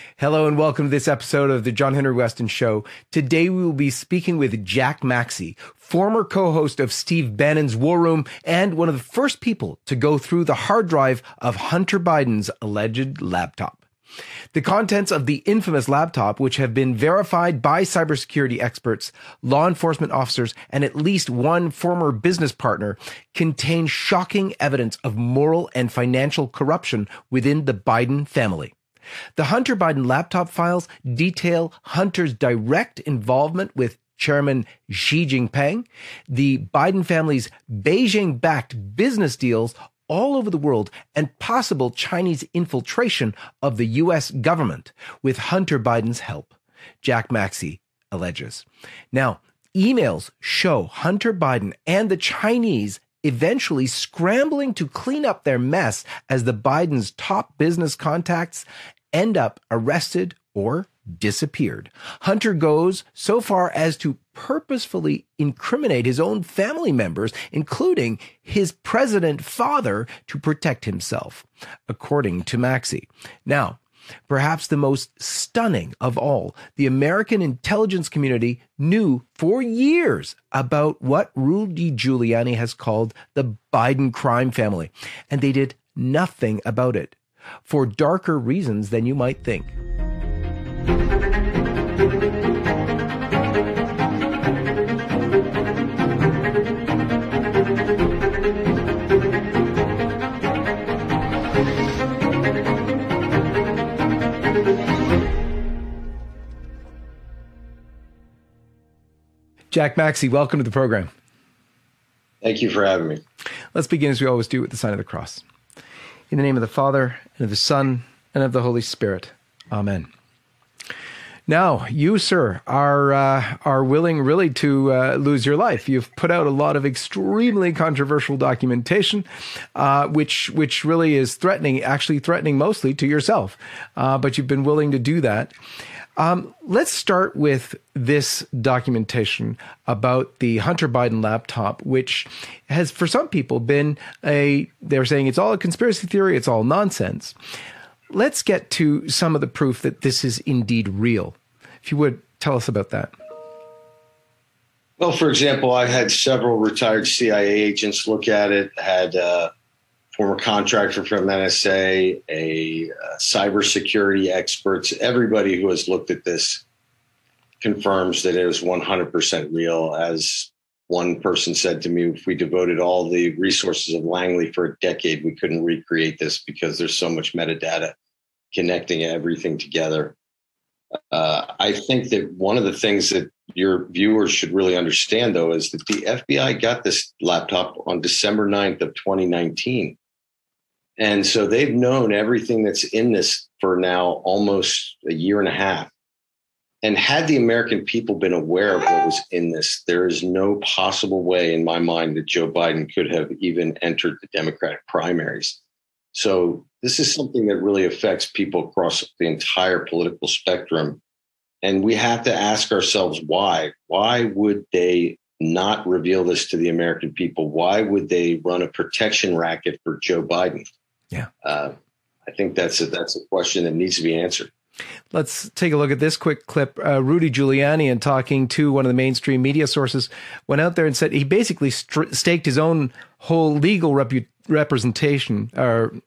Hello and welcome to this episode of the John Henry Weston Show. Today we will be speaking with Jack Maxey, former co-host of Steve Bannon's War Room and one of the first people to go through the hard drive of Hunter Biden's alleged laptop. The contents of the infamous laptop, which have been verified by cybersecurity experts, law enforcement officers, and at least one former business partner, contain shocking evidence of moral and financial corruption within the Biden family. The Hunter Biden laptop files detail Hunter's direct involvement with Chairman Xi Jinping, the Biden family's Beijing-backed business deals all over the world, and possible Chinese infiltration of the U.S. government with Hunter Biden's help, Jack Maxey alleges. Now, emails show Hunter Biden and the Chinese eventually scrambling to clean up their mess as the Biden's top business contacts end up arrested or disappeared. Hunter goes so far as to purposefully incriminate his own family members, including his president father, to protect himself, according to Maxey. Now, perhaps the most stunning of all, the American intelligence community knew for years about what Rudy Giuliani has called the Biden crime family, and they did nothing about it, for darker reasons than you might think. Jack Maxey, welcome to the program. Thank you for having me. Let's begin as we always do with the sign of the cross. In the name of the Father, and of the Son, and of the Holy Spirit. Amen. Now, you, sir, are willing really to lose your life. You've put out a lot of extremely controversial documentation, which really is threatening mostly to yourself. But you've been willing to do that. Let's start with this documentation about the Hunter Biden laptop, which has, for some people, been they're saying it's all a conspiracy theory, it's all nonsense. Let's get to some of the proof that this is indeed real. If you would, tell us about that. Well, for example, I had several retired CIA agents look at it, had former contractor from NSA, cybersecurity experts. Everybody who has looked at this confirms that it is 100% real. As one person said to me, if we devoted all the resources of Langley for a decade, we couldn't recreate this because there's so much metadata connecting everything together. I think that one of the things that your viewers should really understand, though, is that the FBI got this laptop on December 9th of 2019. And so they've known everything that's in this for now almost a year and a half. And had the American people been aware of what was in this, there is no possible way in my mind that Joe Biden could have even entered the Democratic primaries. So this is something that really affects people across the entire political spectrum. And we have to ask ourselves why. Why would they not reveal this to the American people? Why would they run a protection racket for Joe Biden? Yeah, I think that's a question that needs to be answered. Let's take a look at this quick clip. Rudy Giuliani, in talking to one of the mainstream media sources, went out there and said he basically staked his own whole legal reputation on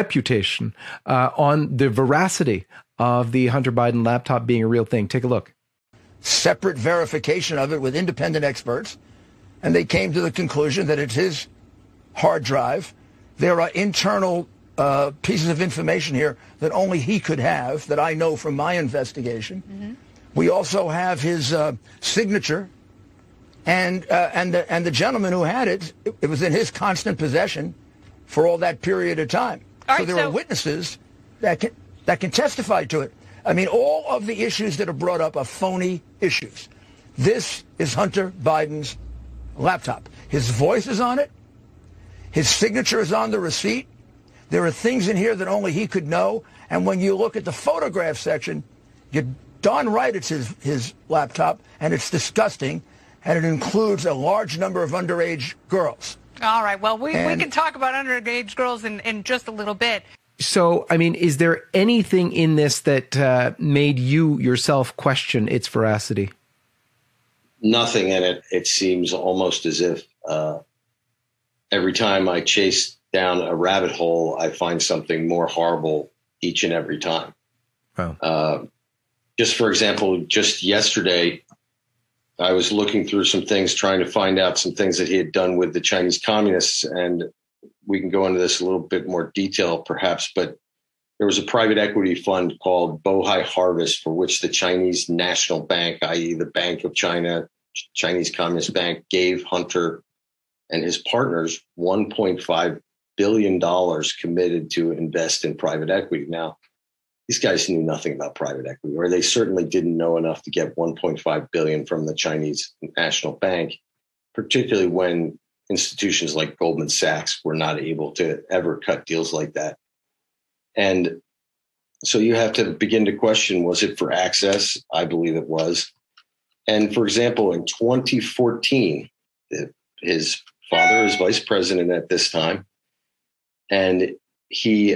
the veracity of the Hunter Biden laptop being a real thing. Take a look. Separate verification of it with independent experts, and they came to the conclusion that it's his hard drive. There are internal pieces of information here that only he could have, that I know from my investigation. Mm-hmm. We also have his signature, and the gentleman who had it, it was in his constant possession for all that period of time. So there are witnesses that can testify to it. I mean, all of the issues that are brought up are phony issues. This is Hunter Biden's laptop. His voice is on it. His signature is on the receipt. There are things in here that only he could know. And when you look at the photograph section, you're darn right it's his laptop, and it's disgusting, and it includes a large number of underage girls. All right. Well, we can talk about underage girls in just a little bit. So, I mean, is there anything in this that made you yourself question its veracity? Nothing in it. It seems almost as if every time I chase down a rabbit hole, I find something more horrible each and every time. Wow. Just for example, just yesterday, I was looking through some things, trying to find out some things that he had done with the Chinese communists. And we can go into this a little bit more detail, perhaps, but there was a private equity fund called Bohai Harvest, for which the Chinese National Bank, i.e. the Bank of China, Chinese Communist Bank, gave Hunter and his partners $1.5 billion committed to invest in private equity. Now, these guys knew nothing about private equity, or they certainly didn't know enough to get $1.5 billion from the Chinese National Bank, particularly when institutions like Goldman Sachs were not able to ever cut deals like that. And so you have to begin to question, was it for access? I believe it was. And for example, in 2014, his father is vice president at this time, and he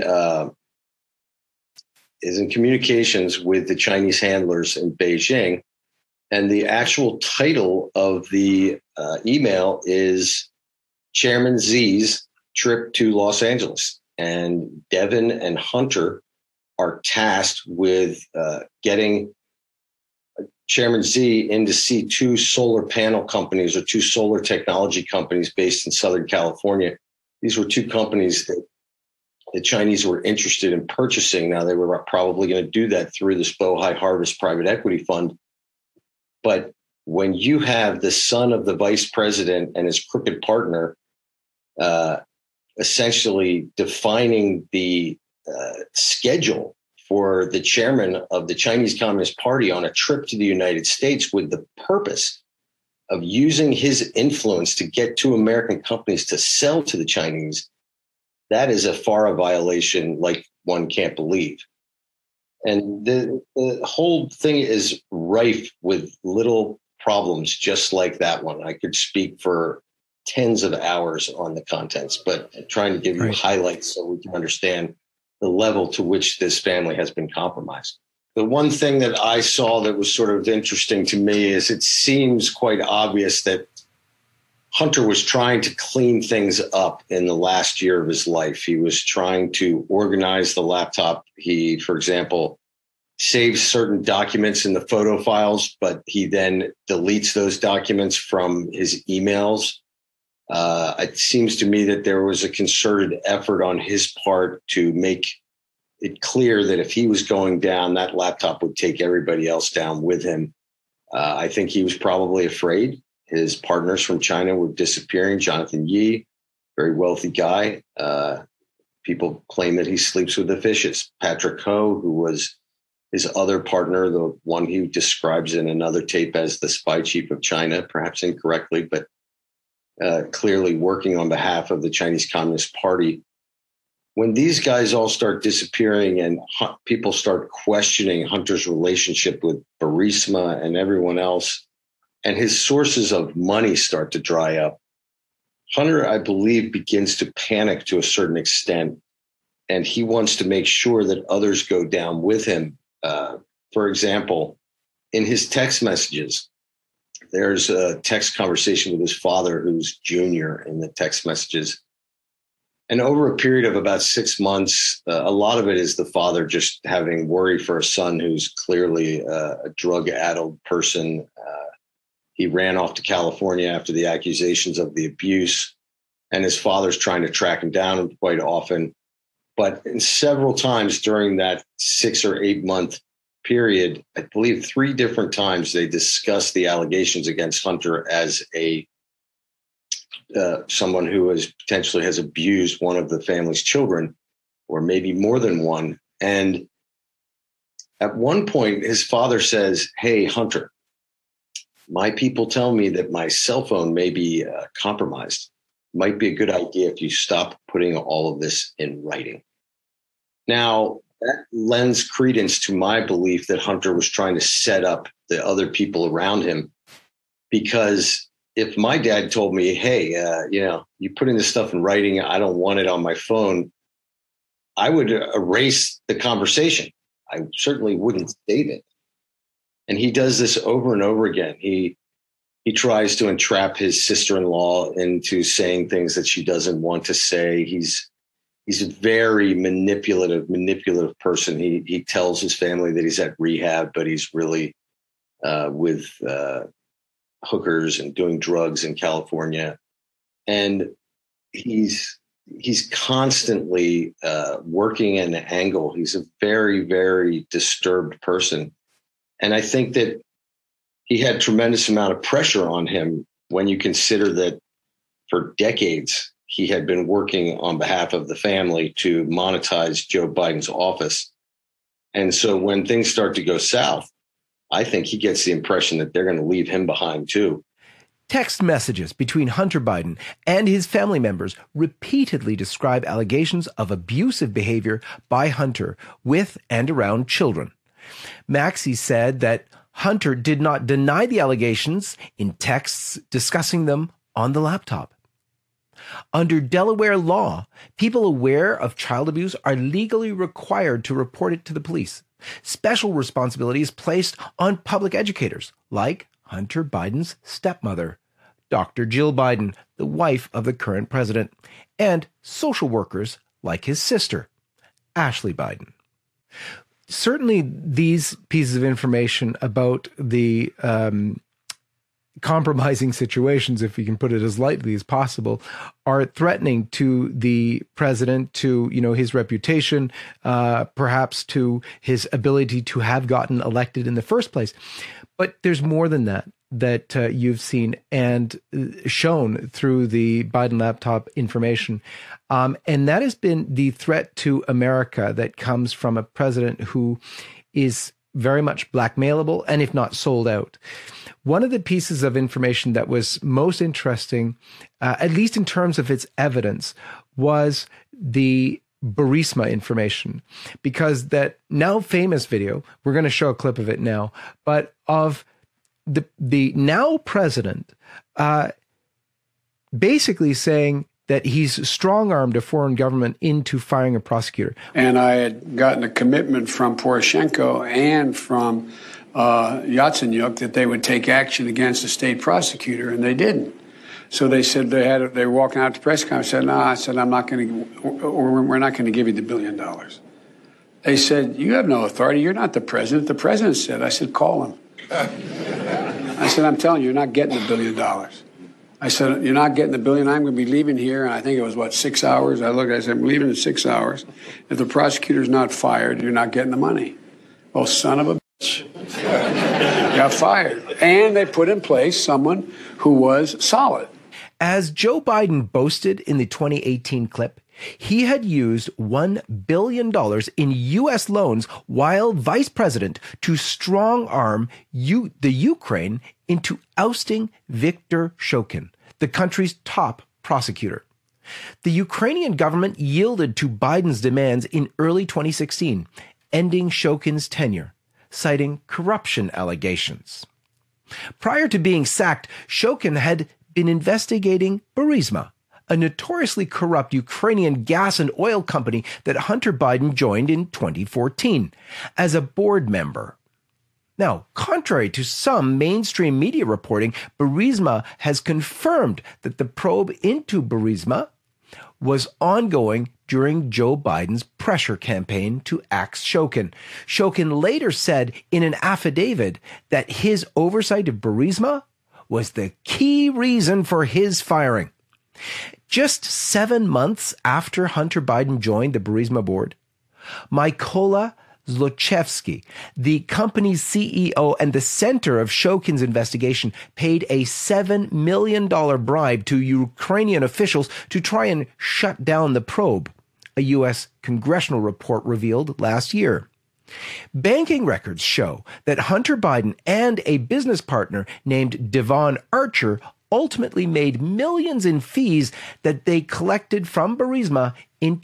is in communications with the Chinese handlers in Beijing. And the actual title of the email is Chairman Xi's trip to Los Angeles. And Devin and Hunter are tasked with getting Chairman Xi in to see two solar panel companies, or two solar technology companies based in Southern California. These were two companies that the Chinese were interested in purchasing. Now, they were probably going to do that through this Bohai Harvest private equity fund. But when you have the son of the vice president and his crooked partner essentially defining the schedule for the chairman of the Chinese Communist Party on a trip to the United States with the purpose of using his influence to get two American companies to sell to the Chinese, that is a FARA violation like one can't believe. And the whole thing is rife with little problems just like that one. I could speak for tens of hours on the contents, but I'm trying to give you highlights so we can understand the level to which this family has been compromised. The one thing that I saw that was sort of interesting to me is it seems quite obvious that Hunter was trying to clean things up in the last year of his life. He was trying to organize the laptop. He, for example, saves certain documents in the photo files, but he then deletes those documents from his emails. It seems to me that there was a concerted effort on his part to make it clear that if he was going down, that laptop would take everybody else down with him. I think he was probably afraid. His partners from China were disappearing. Jonathan Yi, very wealthy guy. People claim that he sleeps with the fishes. Patrick Ho, who was his other partner, the one he describes in another tape as the spy chief of China, perhaps incorrectly, but clearly working on behalf of the Chinese Communist Party. When these guys all start disappearing and people start questioning Hunter's relationship with Burisma and everyone else, and his sources of money start to dry up, Hunter, I believe, begins to panic to a certain extent, and he wants to make sure that others go down with him. For example, in his text messages, there's a text conversation with his father, who's junior in the text messages. And over a period of about 6 months, a lot of it is the father just having worry for a son who's clearly a drug-addled person. He ran off to California after the accusations of the abuse, and his father's trying to track him down quite often. But several times during that 6 or 8 month period, I believe 3 different times they discussed the allegations against Hunter as someone who potentially has abused one of the family's children, or maybe more than one. And at one point, his father says, "Hey, Hunter, my people tell me that my cell phone may be compromised. Might be a good idea if you stop putting all of this in writing." Now, that lends credence to my belief that Hunter was trying to set up the other people around him. Because if my dad told me, "Hey, you putting this stuff in writing, I don't want it on my phone," I would erase the conversation. I certainly wouldn't state it. And he does this over and over again. He tries to entrap his sister-in-law into saying things that she doesn't want to say. He's a very manipulative person. He tells his family that he's at rehab, but he's really with hookers and doing drugs in California. And he's constantly working at an angle. He's a very, very disturbed person. And I think that he had tremendous amount of pressure on him when you consider that for decades, he had been working on behalf of the family to monetize Joe Biden's office. And so when things start to go south, I think he gets the impression that they're going to leave him behind too. Text messages between Hunter Biden and his family members repeatedly describe allegations of abusive behavior by Hunter with and around children. Maxey said that Hunter did not deny the allegations in texts discussing them on the laptop. Under Delaware law, people aware of child abuse are legally required to report it to the police. Special responsibility is placed on public educators, like Hunter Biden's stepmother, Dr. Jill Biden, the wife of the current president, and social workers like his sister, Ashley Biden. Certainly, these pieces of information about the compromising situations, if we can put it as lightly as possible, are threatening to the president, to his reputation, perhaps to his ability to have gotten elected in the first place. But there's more than that you've seen and shown through the Biden laptop information. And that has been the threat to America that comes from a president who is very much blackmailable and if not sold out. One of the pieces of information that was most interesting, at least in terms of its evidence, was the Burisma information, because that now famous video, we're going to show a clip of it now, but of the now president basically saying that he's strong-armed a foreign government into firing a prosecutor. And I had gotten a commitment from Poroshenko and from Yatsenyuk that they would take action against the state prosecutor, and they didn't. So they said they were walking out to press conference. I said, no, I'm not going to, we're not going to give you the $1 billion. They said, you have no authority. You're not the president. The president said. I said, call him. I said, I'm telling you, you're not getting the $1 billion. I said, you're not getting the $1 billion. I'm going to be leaving here. And I think it was, 6 hours? I said, I'm leaving in 6 hours. If the prosecutor's not fired, you're not getting the money. Well, son of a bitch. Got fired. And they put in place someone who was solid. As Joe Biden boasted in the 2018 clip, he had used $1 billion in U.S. loans while vice president to strong-arm the Ukraine into ousting Viktor Shokin, the country's top prosecutor. The Ukrainian government yielded to Biden's demands in early 2016, ending Shokin's tenure, citing corruption allegations. Prior to being sacked, Shokin had been investigating Burisma, a notoriously corrupt Ukrainian gas and oil company that Hunter Biden joined in 2014 as a board member. Now, contrary to some mainstream media reporting, Burisma has confirmed that the probe into Burisma was ongoing during Joe Biden's pressure campaign to axe Shokin. Shokin later said in an affidavit that his oversight of Burisma was the key reason for his firing. Just 7 months after Hunter Biden joined the Burisma board, Mykola Zlochevsky, the company's CEO and the center of Shokin's investigation, paid a $7 million bribe to Ukrainian officials to try and shut down the probe, a U.S. congressional report revealed last year. Banking records show that Hunter Biden and a business partner named Devon Archer ultimately made millions in fees that they collected from Burisma in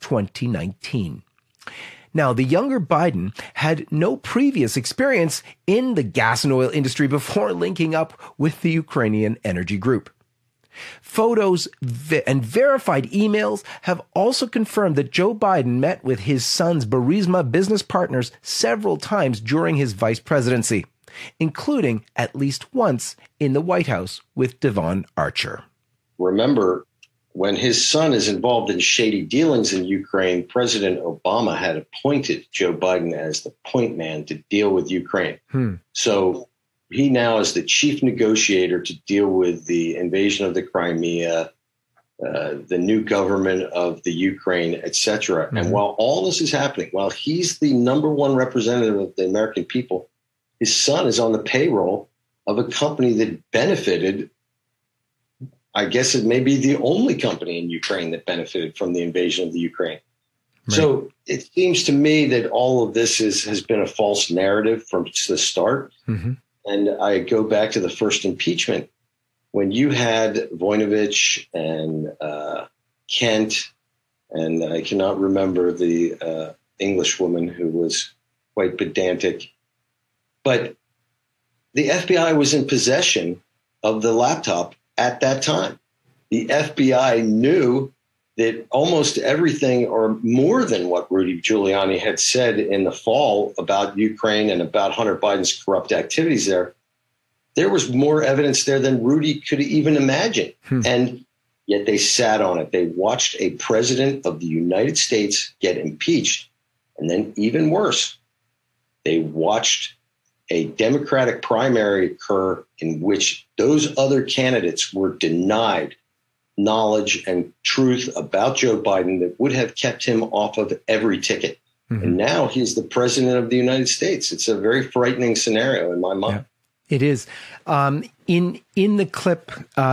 2019. Now, the younger Biden had no previous experience in the gas and oil industry before linking up with the Ukrainian energy group. Photos and verified emails have also confirmed that Joe Biden met with his son's Burisma business partners several times during his vice presidency, including at least once in the White House with Devon Archer. Remember, when his son is involved in shady dealings in Ukraine, President Obama had appointed Joe Biden as the point man to deal with Ukraine. So he now is the chief negotiator to deal with the invasion of the Crimea, the new government of the Ukraine, etc. And while all this is happening, while he's the number one representative of the American people, his son is on the payroll of a company that benefited. I guess it may be the only company in Ukraine that benefited from the invasion of the Ukraine. Right. So it seems to me that all of this has been a false narrative from the start. And I go back to the first impeachment when you had Voinovich and Kent, and I cannot remember the English woman who was quite pedantic, but the FBI was in possession of the laptop at that time. The FBI knew that almost everything or more than what Rudy Giuliani had said in the fall about Ukraine and about Hunter Biden's corrupt activities there was more evidence there than Rudy could even imagine. And yet they sat on it. They watched a president of the United States get impeached. And then even worse, they watched a Democratic primary occur in which those other candidates were denied knowledge and truth about Joe Biden that would have kept him off of every ticket. And now he's the president of the United States. It's a very frightening scenario in my mind. Yeah, it is. In the clip,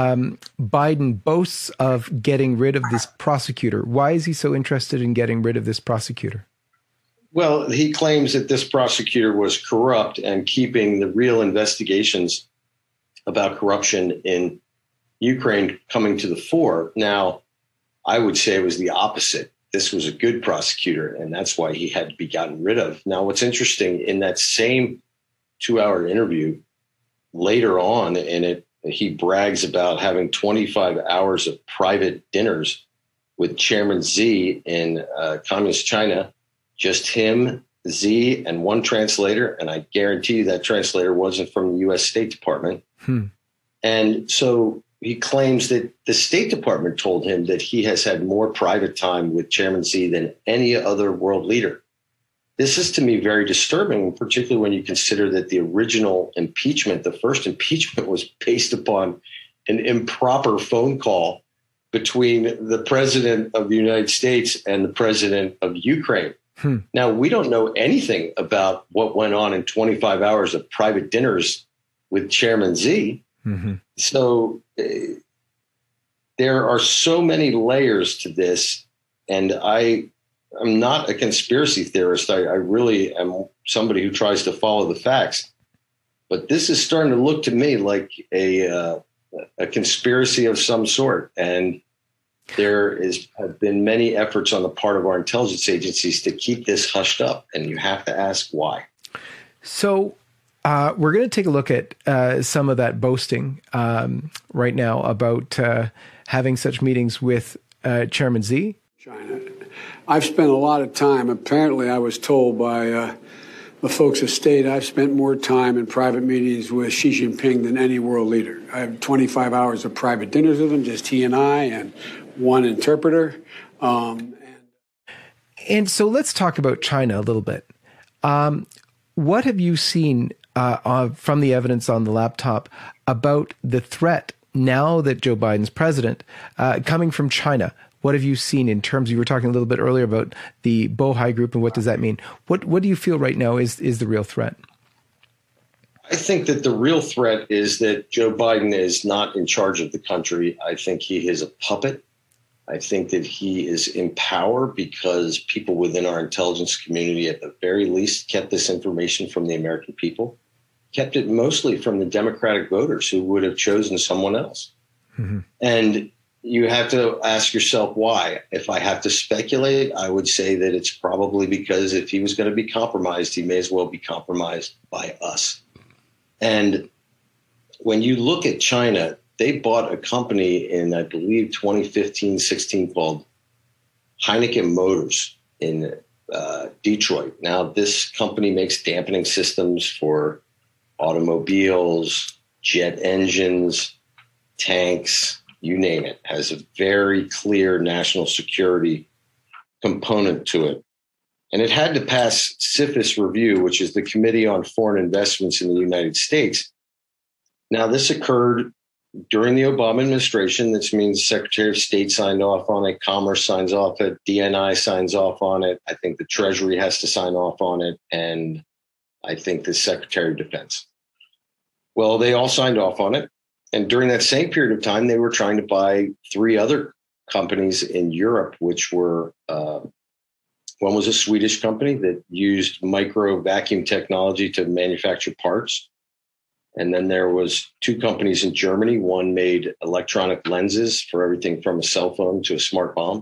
Biden boasts of getting rid of this prosecutor. Why is he so interested in getting rid of this prosecutor? Well, he claims that this prosecutor was corrupt and keeping the real investigations about corruption in Ukraine coming to the fore. Now, I would say it was the opposite. This was a good prosecutor, and that's why he had to be gotten rid of. Now, what's interesting, in that same 2-hour interview, later on in it, he brags about having 25 hours of private dinners with Chairman Xi in Communist China, just him, Xi, and one translator. And I guarantee you that translator wasn't from the U.S. State Department. And so he claims that the State Department told him that he has had more private time with Chairman Xi than any other world leader. This is, to me, very disturbing, particularly when you consider that the original impeachment, the first impeachment, was based upon an improper phone call between the president of the United States and the president of Ukraine. Now, we don't know anything about what went on in 25 hours of private dinners with Chairman Xi. So there are so many layers to this, and I'm not a conspiracy theorist. I really am somebody who tries to follow the facts. But this is starting to look to me like a conspiracy of some sort. And there have been many efforts on the part of our intelligence agencies to keep this hushed up. And you have to ask why. So we're going to take a look at some of that boasting right now about having such meetings with Chairman Xi. China. I've spent a lot of time. Apparently, I was told by the folks of state I've spent more time in private meetings with Xi Jinping than any world leader. I have 25 hours of private dinners with him, just he and I, and one interpreter. And so let's talk about China a little bit. What have you seen from the evidence on the laptop about the threat now that Joe Biden's president coming from China? What have you seen in terms, you were talking a little bit earlier about the Bohai Group and what does that mean? What do you feel right now is the real threat? I think that the real threat is that Joe Biden is not in charge of the country. I think he is a puppet. I think that he is in power because people within our intelligence community, at the very least, kept this information from the American people, kept it mostly from the Democratic voters who would have chosen someone else. And you have to ask yourself why. If I have to speculate, I would say that it's probably because if he was going to be compromised, he may as well be compromised by us. And when you look at China, they bought a company in, I believe, 2015-16 called Heineken Motors in Detroit. Now, this company makes dampening systems for automobiles, jet engines, tanks, you name it. Has a very clear national security component to it. And it had to pass CFIUS review, which is the Committee on Foreign Investments in the United States. Now, this occurred during the Obama administration. This means Secretary of State signed off on it, Commerce signs off it, DNI signs off on it. I think the Treasury has to sign off on it, and I think the Secretary of Defense. Well, they all signed off on it. And during that same period of time, they were trying to buy 3 other companies in Europe, which were one was a Swedish company that used micro vacuum technology to manufacture parts. And then there was 2 companies in Germany. One made electronic lenses for everything from a cell phone to a smart bomb.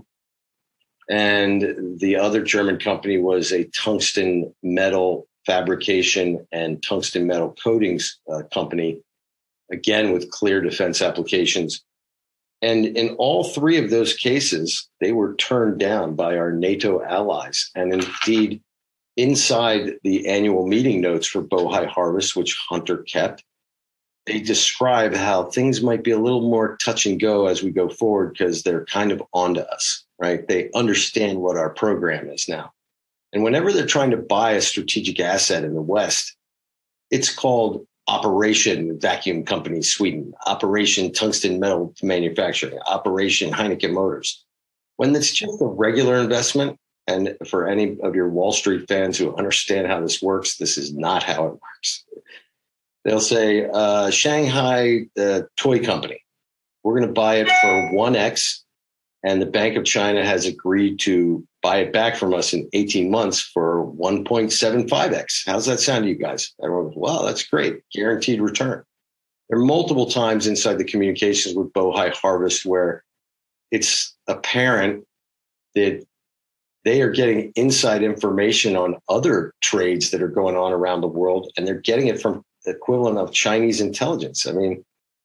And the other German company was a tungsten metal fabrication and tungsten metal coatings company, again, with clear defense applications. And in all 3 of those cases, they were turned down by our NATO allies. And indeed, inside the annual meeting notes for Bohai Harvest, which Hunter kept, they describe how things might be a little more touch and go as we go forward because they're kind of onto us, right? They understand what our program is now. And whenever they're trying to buy a strategic asset in the West, it's called Operation Vacuum Company Sweden, Operation Tungsten Metal Manufacturing, Operation Heineken Motors. When it's just a regular investment, and for any of your Wall Street fans who understand how this works, this is not how it works. They'll say, Shanghai Toy Company, we're going to buy it for 1x, and the Bank of China has agreed to buy it back from us in 18 months for 1.75x. How's that sound to you guys? Everyone goes, wow, that's great. Guaranteed return. There are multiple times inside the communications with Bohai Harvest where it's apparent that they are getting inside information on other trades that are going on around the world, and they're getting it from the equivalent of Chinese intelligence. I mean,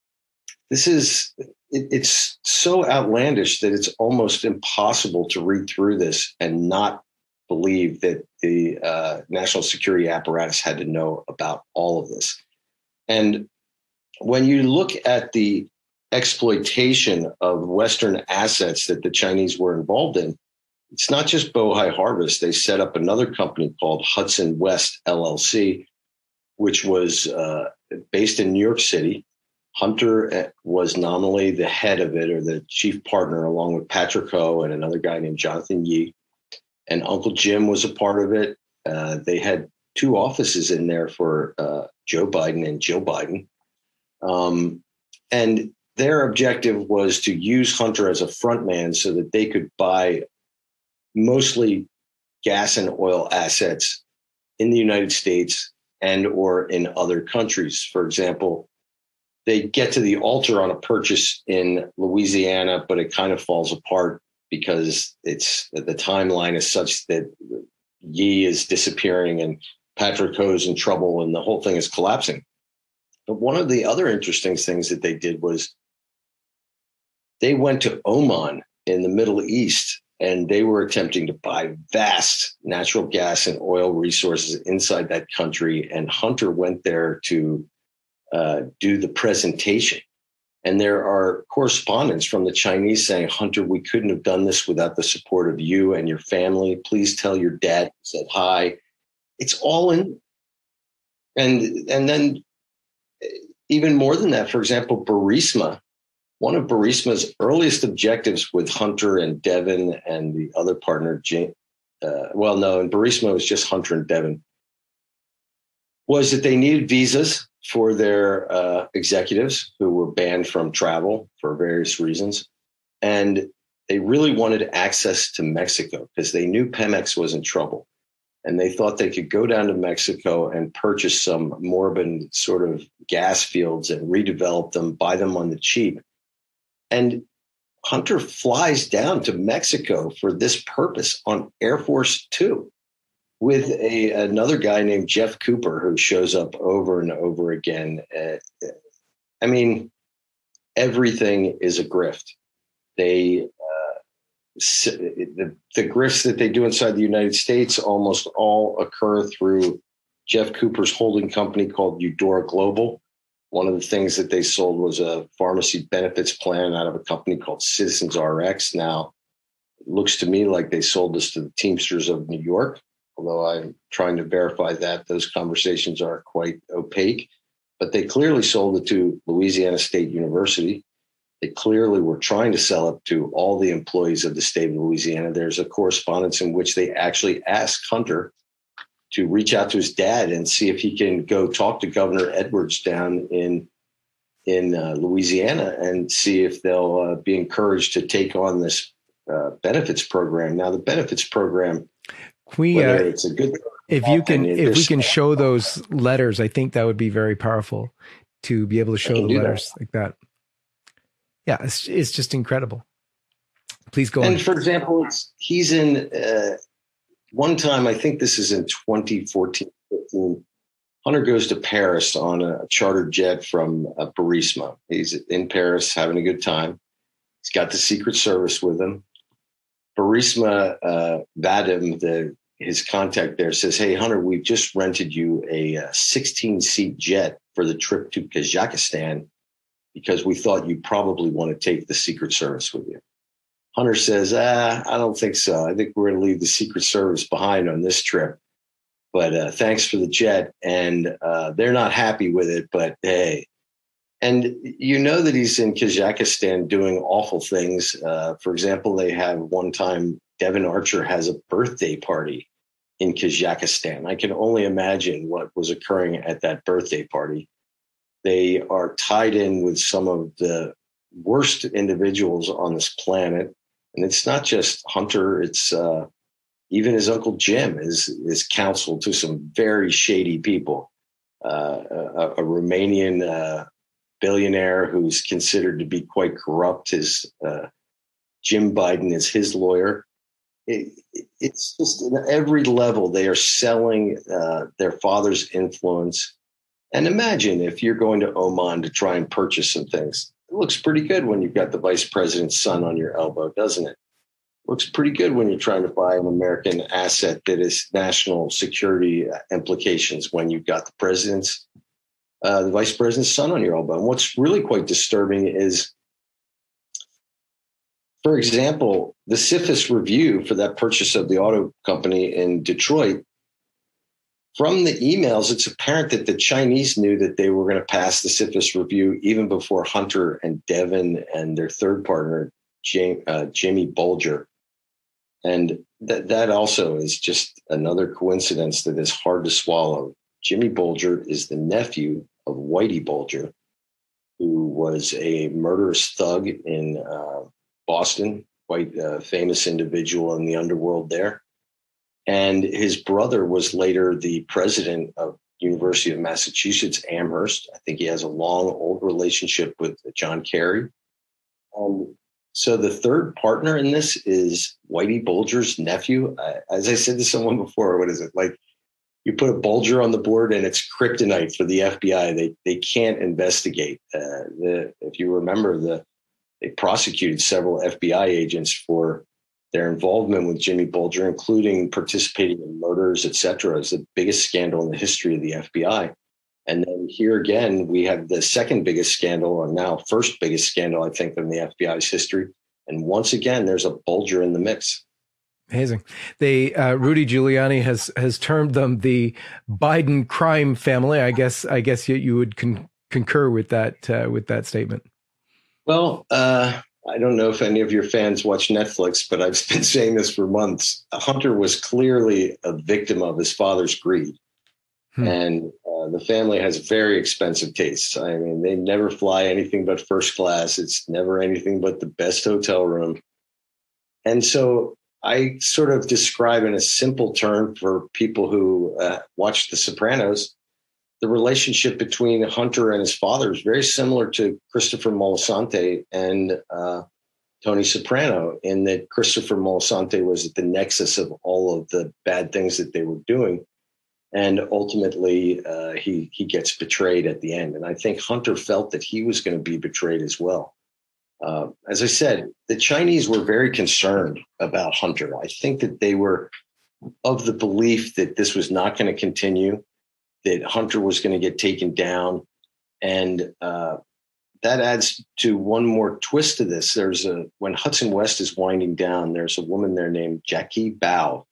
it's so outlandish that it's almost impossible to read through this and not believe that the national security apparatus had to know about all of this. And when you look at the exploitation of Western assets that the Chinese were involved in, it's not just Bohai Harvest. They set up another company called Hudson West LLC, which was based in New York City. Hunter was nominally the head of it, or the chief partner, along with Patrick Ho and another guy named Jonathan Yee. And Uncle Jim was a part of it. They had 2 offices in there for Joe Biden and Jill Biden. And their objective was to use Hunter as a front man so that they could buy mostly gas and oil assets in the United States and or in other countries. For example, they get to the altar on a purchase in Louisiana, but it kind of falls apart because the timeline is such that Yee is disappearing and Patrick Ho's in trouble and the whole thing is collapsing. But one of the other interesting things that they did was they went to Oman in the Middle East, and they were attempting to buy vast natural gas and oil resources inside that country. And Hunter went there to do the presentation. And there are correspondents from the Chinese saying, Hunter, we couldn't have done this without the support of you and your family. Please tell your dad he said hi. It's all in. And then even more than that, for example, Burisma, one of Burisma's earliest objectives with Hunter and Devin and the other partner, in Burisma was just Hunter and Devin, was that they needed visas for their executives who were banned from travel for various reasons. And they really wanted access to Mexico because they knew Pemex was in trouble. And they thought they could go down to Mexico and purchase some Moribund sort of gas fields and redevelop them, buy them on the cheap. And Hunter flies down to Mexico for this purpose on Air Force Two with another guy named Jeff Cooper, who shows up over and over again. I mean, everything is a grift. The grifts that they do inside the United States almost all occur through Jeff Cooper's holding company called Eudora Global. One of the things that they sold was a pharmacy benefits plan out of a company called Citizens RX. Now, it looks to me like they sold this to the Teamsters of New York, although I'm trying to verify that. Those conversations are quite opaque. But they clearly sold it to Louisiana State University. They clearly were trying to sell it to all the employees of the state of Louisiana. There's a correspondence in which they actually asked Hunter to reach out to his dad and see if he can go talk to Governor Edwards down in Louisiana and see if they'll be encouraged to take on this benefits program. Now, the benefits program, whether it's a good if we can show those letters, I think that would be very powerful to be able to show the letters like that. Yeah, it's just incredible. Please go on. And for example, he's in one time, I think this is in 2014, 15, Hunter goes to Paris on a chartered jet from Burisma. He's in Paris having a good time. He's got the Secret Service with him. Burisma, Vadim, his contact there, says, "Hey, Hunter, we've just rented you a 16-seat jet for the trip to Kazakhstan because we thought you probably want to take the Secret Service with you." Hunter says, I don't think so. I think we're going to leave the Secret Service behind on this trip. But thanks for the jet. And they're not happy with it, but hey. And you know that he's in Kazakhstan doing awful things. For example, they have one time Devin Archer has a birthday party in Kazakhstan. I can only imagine what was occurring at that birthday party. They are tied in with some of the worst individuals on this planet. And it's not just Hunter, it's even his Uncle Jim is counsel to some very shady people. A Romanian billionaire who's considered to be quite corrupt. Jim Biden is his lawyer. It's just at every level they are selling their father's influence. And imagine if you're going to Oman to try and purchase some things. It looks pretty good when you've got the vice president's son on your elbow, doesn't it? Looks pretty good when you're trying to buy an American asset that is national security implications when you've got the vice president's son on your elbow. And what's really quite disturbing is, for example, the CFIUS review for that purchase of the auto company in Detroit. From the emails, it's apparent that the Chinese knew that they were going to pass the CFIUS review even before Hunter and Devin and their third partner, Jimmy Bulger. And that also is just another coincidence that is hard to swallow. Jimmy Bulger is the nephew of Whitey Bulger, who was a murderous thug in Boston, quite a famous individual in the underworld there. And his brother was later the president of University of Massachusetts, Amherst. I think he has a long, old relationship with John Kerry. So the third partner in this is Whitey Bulger's nephew. As I said to someone before, what is it? Like you put a Bulger on the board and it's kryptonite for the FBI. They can't investigate. If you remember, they prosecuted several FBI agents for their involvement with Jimmy Bulger, including participating in murders, et cetera, is the biggest scandal in the history of the FBI. And then here again, we have the second biggest scandal, or now first biggest scandal, I think, in the FBI's history. And once again, there's a Bulger in the mix. Amazing. Rudy Giuliani has termed them the Biden crime family. I guess you would concur with that statement. Well, I don't know if any of your fans watch Netflix, but I've been saying this for months. Hunter was clearly a victim of his father's greed. And the family has very expensive tastes. I mean, they never fly anything but first class. It's never anything but the best hotel room. And so I sort of describe in a simple term for people who watch The Sopranos, the relationship between Hunter and his father is very similar to Christopher Moltisanti and Tony Soprano, in that Christopher Moltisanti was at the nexus of all of the bad things that they were doing. And ultimately, he gets betrayed at the end. And I think Hunter felt that he was going to be betrayed as well. As I said, the Chinese were very concerned about Hunter. I think that they were of the belief that this was not going to continue, that Hunter was going to get taken down. And that adds to one more twist to this. When Hudson West is winding down, there's a woman there named Jackie Bao,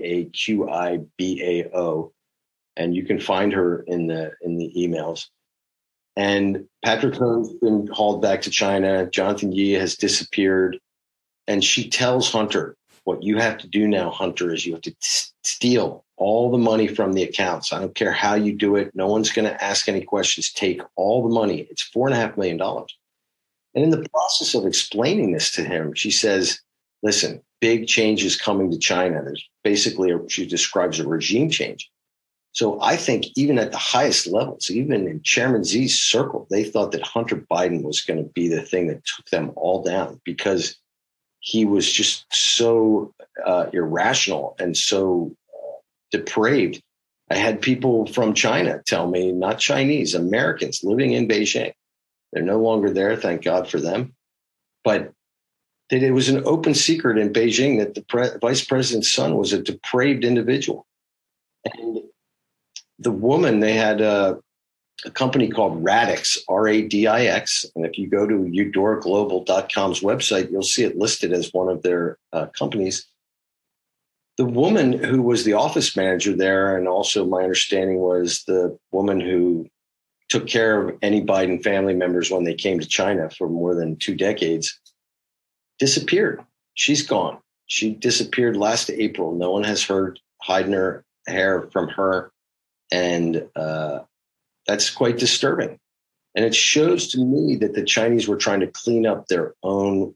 Jaqibao, and you can find her in the emails. And Patrick Cohn's been hauled back to China. Jonathan Yi has disappeared. And she tells Hunter, what you have to do now, Hunter, is you have to steal all the money from the accounts. I don't care how you do it. No one's going to ask any questions. Take all the money. It's $4.5 million. And in the process of explaining this to him, she says, listen, big change is coming to China. There's basically, she describes a regime change. So I think even at the highest levels, even in Chairman Xi's circle, they thought that Hunter Biden was going to be the thing that took them all down, because he was just so irrational and so depraved. I had people from China tell me, not Chinese, Americans living in Beijing. They're no longer there, thank God for them. But that it was an open secret in Beijing that the vice president's son was a depraved individual. And the woman, they had a company called Radix, Radix. And if you go to eudoraglobal.com's website, you'll see it listed as one of their companies. The woman who was the office manager there, and also my understanding was the woman who took care of any Biden family members when they came to China for more than 2 decades, disappeared. She's gone. She disappeared last April. No one has heard hiding her hair from her. And that's quite disturbing. And it shows to me that the Chinese were trying to clean up their own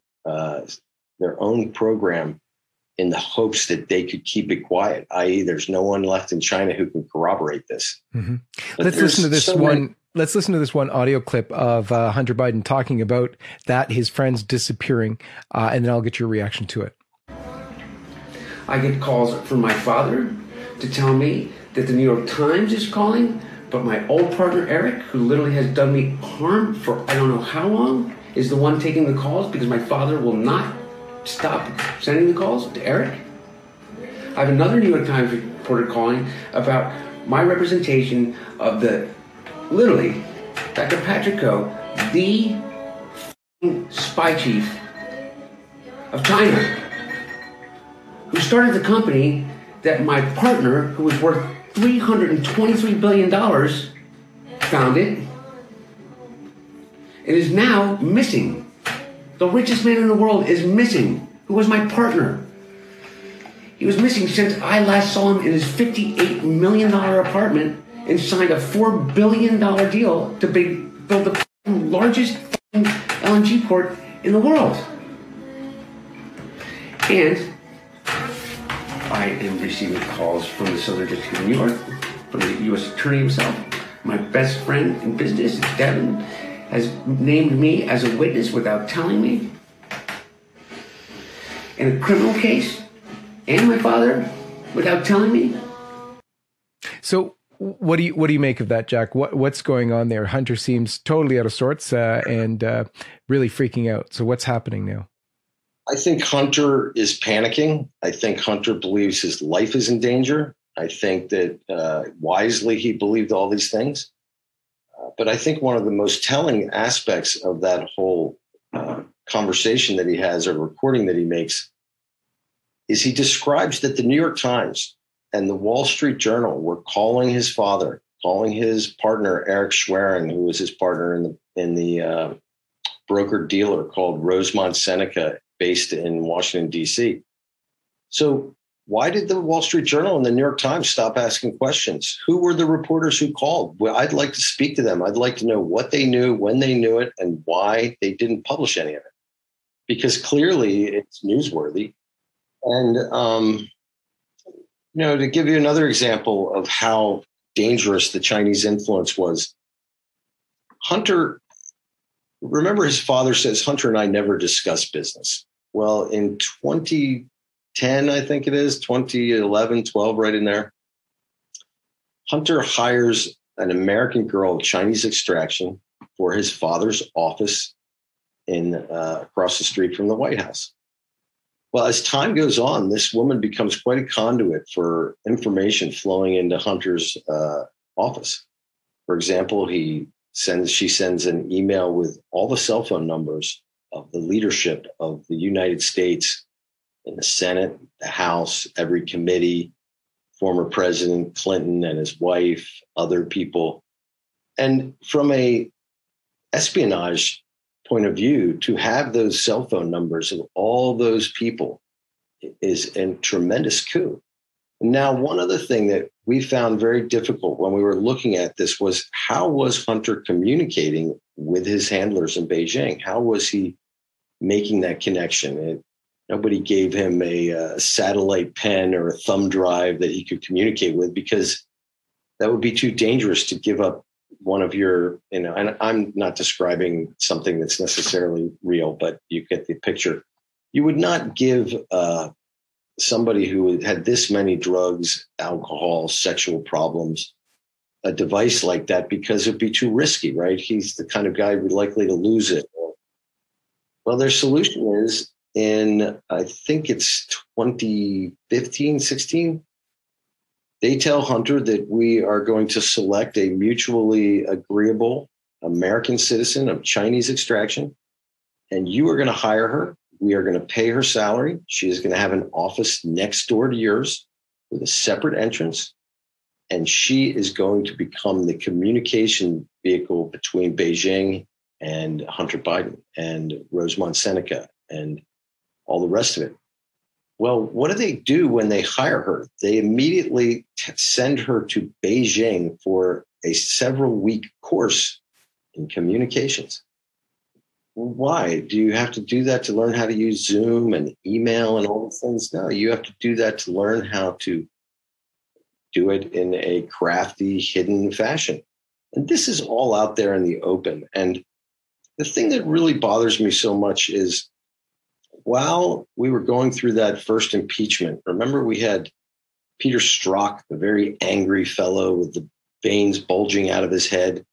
program in the hopes that they could keep it quiet, i.e. there's no one left in China who can corroborate this. Mm-hmm. Let's listen to this one audio clip of Hunter Biden talking about that, his friends disappearing, and then I'll get your reaction to it. I get calls from my father to tell me that the New York Times is calling, but my old partner, Eric, who literally has done me harm for I don't know how long, is the one taking the calls because my father will not stop sending the calls to Eric. I have another New York Times reporter calling about my representation of literally, Dr. Patrick Koh, the spy chief of China, who started the company that my partner, who was worth $323 billion, founded, and is now missing. The richest man in the world is missing, who was my partner. He was missing since I last saw him in his $58 million apartment and signed a $4 billion deal to build the largest LNG port in the world. And I am receiving calls from the Southern District of New York, from the U.S. Attorney himself. My best friend in business, Devin, has named me as a witness without telling me in a criminal case, and my father without telling me. So what do you make of that, Jack? What's going on there? Hunter seems totally out of sorts and really freaking out. So what's happening now? I think Hunter is panicking. I think Hunter believes his life is in danger. I think that wisely he believed all these things. But I think one of the most telling aspects of that whole conversation that he has, or recording that he makes, is he describes that the New York Times and the Wall Street Journal were calling his father, calling his partner, Eric Schwerin, who was his partner in the broker-dealer called Rosemont Seneca, based in Washington, D.C. So why did the Wall Street Journal and the New York Times stop asking questions? Who were the reporters who called? Well, I'd like to speak to them. I'd like to know what they knew, when they knew it, and why they didn't publish any of it. Because clearly it's newsworthy. And, to give you another example of how dangerous the Chinese influence was, Hunter, remember his father says, Hunter and I never discuss business. Well, in 2010, I think it is, 2011, 12, right in there, Hunter hires an American girl of Chinese extraction for his father's office in across the street from the White House. Well, as time goes on, this woman becomes quite a conduit for information flowing into Hunter's office. For example, she sends an email with all the cell phone numbers of the leadership of the United States in the Senate, the House, every committee, former President Clinton and his wife, other people. And from a espionage point of view, to have those cell phone numbers of all those people is a tremendous coup. Now, one other thing that we found very difficult when we were looking at this was, how was Hunter communicating with his handlers in Beijing? How was he making that connection? Nobody gave him a satellite pen or a thumb drive that he could communicate with, because that would be too dangerous to give up one of your, and I'm not describing something that's necessarily real, but you get the picture. You would not give somebody who had this many drugs, alcohol, sexual problems, a device like that, because it'd be too risky, right? He's the kind of guy who'd be likely to lose it. Well, their solution is in, I think it's 2015, 16, they tell Hunter that we are going to select a mutually agreeable American citizen of Chinese extraction, and you are going to hire her. We are going to pay her salary. She is going to have an office next door to yours with a separate entrance, and she is going to become the communication vehicle between Beijing and Hunter Biden and Rosemont Seneca and all the rest of it. Well, what do they do when they hire her? They immediately send her to Beijing for a several-week course in communications. Why? Do you have to do that to learn how to use Zoom and email and all these things? No, you have to do that to learn how to do it in a crafty, hidden fashion. And this is all out there in the open. And the thing that really bothers me so much is, while we were going through that first impeachment, remember we had Peter Strzok, the very angry fellow with the veins bulging out of his head,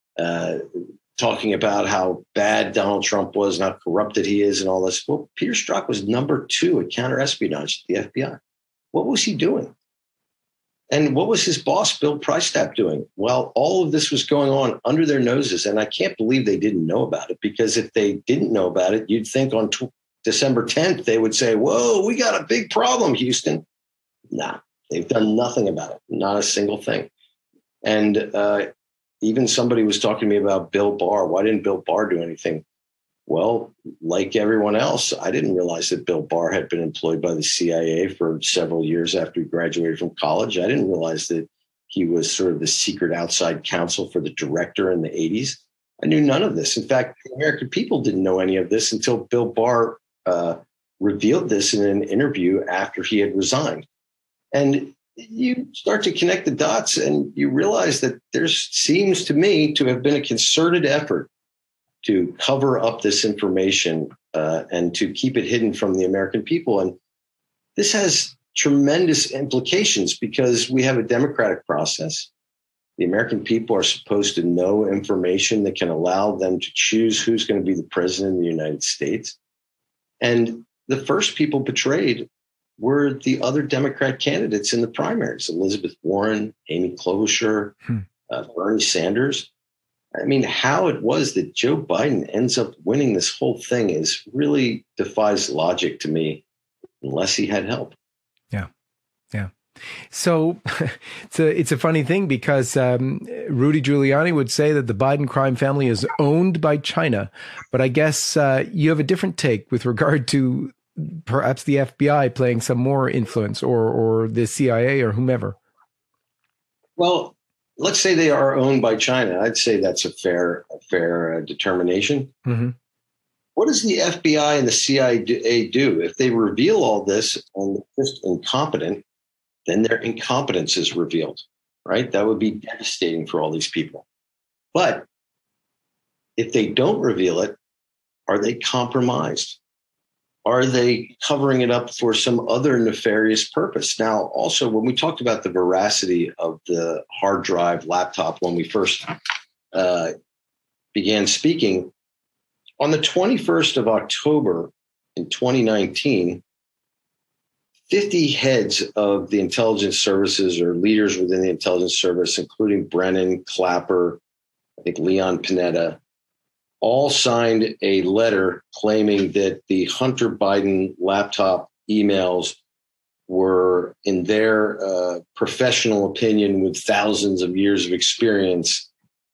talking about how bad Donald Trump was and how corrupted he is and all this. Well, Peter Strzok was number 2 at counterespionage at the FBI. What was he doing? And what was his boss, Bill Priestap, doing? Well, all of this was going on under their noses, and I can't believe they didn't know about it, because if they didn't know about it, you'd think on December 10th, they would say, whoa, we got a big problem, Houston. Nah, they've done nothing about it, not a single thing. And even somebody was talking to me about Bill Barr. Why didn't Bill Barr do anything? Well, like everyone else, I didn't realize that Bill Barr had been employed by the CIA for several years after he graduated from college. I didn't realize that he was sort of the secret outside counsel for the director in the 80s. I knew none of this. In fact, the American people didn't know any of this until Bill Barr revealed this in an interview after he had resigned. And you start to connect the dots and you realize that there seems to me to have been a concerted effort to cover up this information and to keep it hidden from the American people. And this has tremendous implications, because we have a democratic process. The American people are supposed to know information that can allow them to choose who's going to be the president of the United States. And the first people betrayed were the other Democrat candidates in the primaries: Elizabeth Warren, Amy Klobuchar, Bernie Sanders. I mean, how it was that Joe Biden ends up winning this whole thing is really defies logic to me, unless he had help. Yeah. Yeah. So it's a funny thing, because Rudy Giuliani would say that the Biden crime family is owned by China. But I guess you have a different take with regard to perhaps the FBI playing some more influence, or the CIA or whomever. Well, let's say they are owned by China. I'd say that's a fair determination. Mm-hmm. What does the FBI and the CIA do? If they reveal all this and they're just incompetent, then their incompetence is revealed, right? That would be devastating for all these people. But if they don't reveal it, are they compromised? are they covering it up for some other nefarious purpose? Now, also, when we talked about the veracity of the hard drive laptop when we first began speaking, on the 21st of October in 2019, 50 heads of the intelligence services or leaders within the intelligence service, including Brennan, Clapper, I think Leon Panetta, all signed a letter claiming that the Hunter Biden laptop emails were, in their professional opinion, with thousands of years of experience,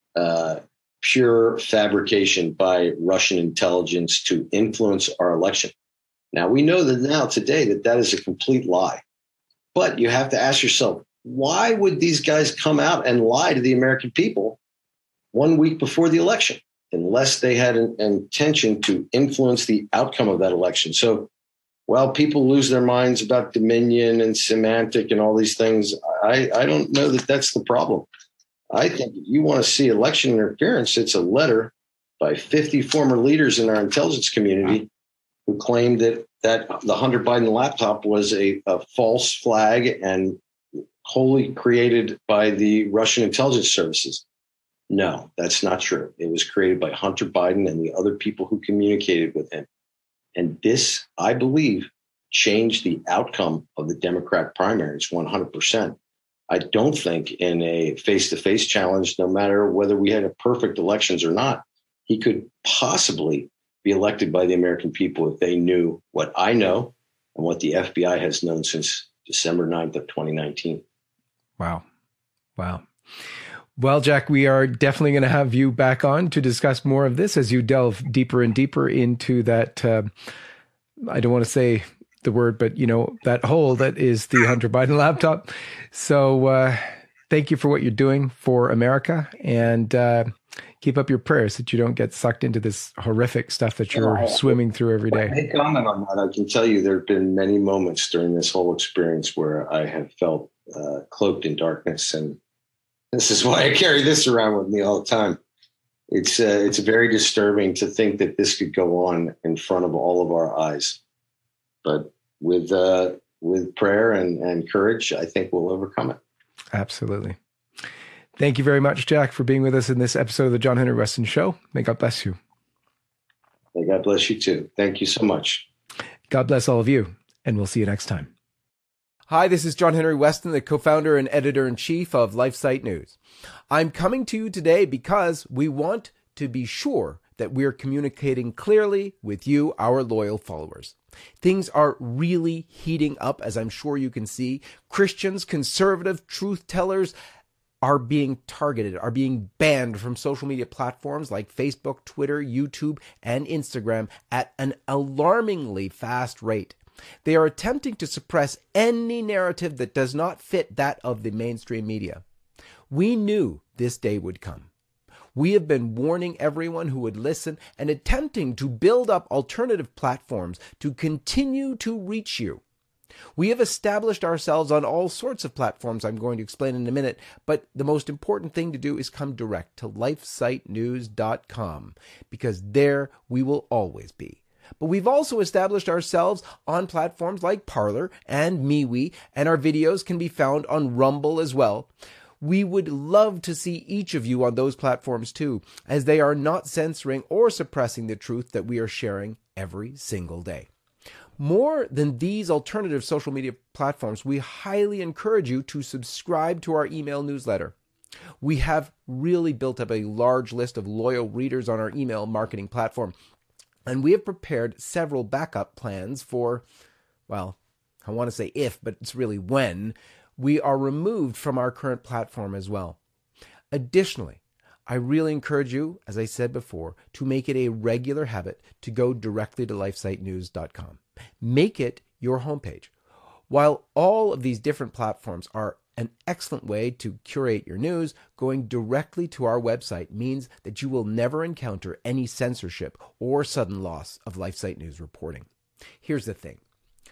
pure fabrication by Russian intelligence to influence our election. Now, we know that now today that is a complete lie. But you have to ask yourself, why would these guys come out and lie to the American people 1 week before the election, unless they had an intention to influence the outcome of that election? So while people lose their minds about Dominion and Symantec and all these things, I don't know that that's the problem. I think if you want to see election interference, it's a letter by 50 former leaders in our intelligence community who claimed that the Hunter Biden laptop was a false flag and wholly created by the Russian intelligence services. No, that's not true. It was created by Hunter Biden and the other people who communicated with him. And this, I believe, changed the outcome of the Democrat primaries 100%. I don't think in a face-to-face challenge, no matter whether we had a perfect elections or not, he could possibly be elected by the American people if they knew what I know and what the FBI has known since December 9th of 2019. Wow. Well, Jack, we are definitely going to have you back on to discuss more of this as you delve deeper and deeper into that. I don't want to say the word, but that hole that is the Hunter Biden laptop. So thank you for what you're doing for America, and keep up your prayers that you don't get sucked into this horrific stuff that you're swimming through every day. I comment on that. I can tell you there have been many moments during this whole experience where I have felt cloaked in darkness, and this is why I carry this around with me all the time. It's very disturbing to think that this could go on in front of all of our eyes. But with prayer and courage, I think we'll overcome it. Absolutely. Thank you very much, Jack, for being with us in this episode of the John Henry Weston Show. May God bless you. May God bless you too. Thank you so much. God bless all of you, and we'll see you next time. Hi, this is John Henry Weston, the co-founder and editor-in-chief of LifeSite News. I'm coming to you today because we want to be sure that we're communicating clearly with you, our loyal followers. Things are really heating up, as I'm sure you can see. Christians, conservative truth tellers are being targeted, are being banned from social media platforms like Facebook, Twitter, YouTube, and Instagram at an alarmingly fast rate. They are attempting to suppress any narrative that does not fit that of the mainstream media. We knew this day would come. We have been warning everyone who would listen and attempting to build up alternative platforms to continue to reach you. We have established ourselves on all sorts of platforms I'm going to explain in a minute, but the most important thing to do is come direct to lifesitenews.com, because there we will always be. But we've also established ourselves on platforms like Parler and MeWe, and our videos can be found on Rumble as well. We would love to see each of you on those platforms too, as they are not censoring or suppressing the truth that we are sharing every single day. More than these alternative social media platforms, we highly encourage you to subscribe to our email newsletter. We have really built up a large list of loyal readers on our email marketing platform, and we have prepared several backup plans for, well, I want to say if, but it's really when, we are removed from our current platform as well. Additionally, I really encourage you, as I said before, to make it a regular habit to go directly to lifesitenews.com. Make it your homepage. While all of these different platforms are an excellent way to curate your news, going directly to our website means that you will never encounter any censorship or sudden loss of LifeSite News reporting. Here's the thing.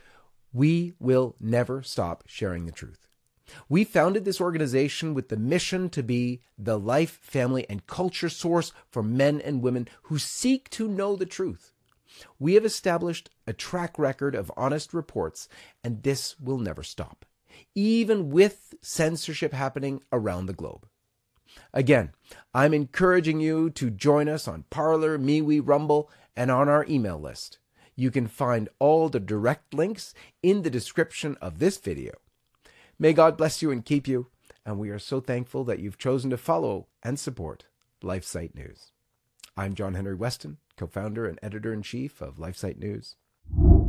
We will never stop sharing the truth. We founded this organization with the mission to be the life, family, and culture source for men and women who seek to know the truth. We have established a track record of honest reports, and this will never stop, even with censorship happening around the globe. Again, I'm encouraging you to join us on Parler, MeWe, Rumble, and on our email list. You can find all the direct links in the description of this video. May God bless you and keep you, and we are so thankful that you've chosen to follow and support LifeSite News. I'm John Henry Weston, co-founder and editor-in-chief of LifeSite News.